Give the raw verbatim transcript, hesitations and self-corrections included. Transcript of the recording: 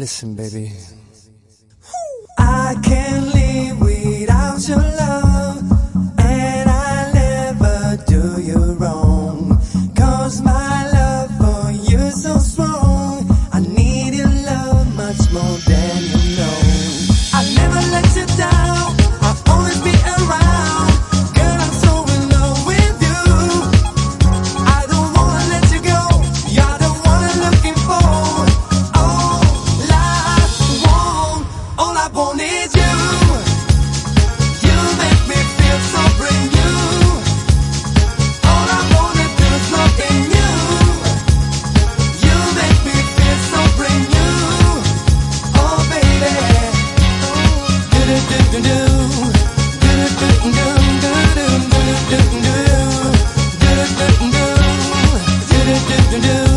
Listen, baby. I can't live without your love, and I'll never do you wrong, 'cause my love for you is so strong. I need your love much more than you know. I'll never let you down, I'll always be around. Girl, I'm so in love with you. I don't wanna let you go, you're the one I'm looking for. All I want, all I want is you. You make me feel so brand new. All I wanna do is look in you. You make me feel so brand new. Oh baby, do do do do do, do do do do, do do do do do, do do do do, do do do do.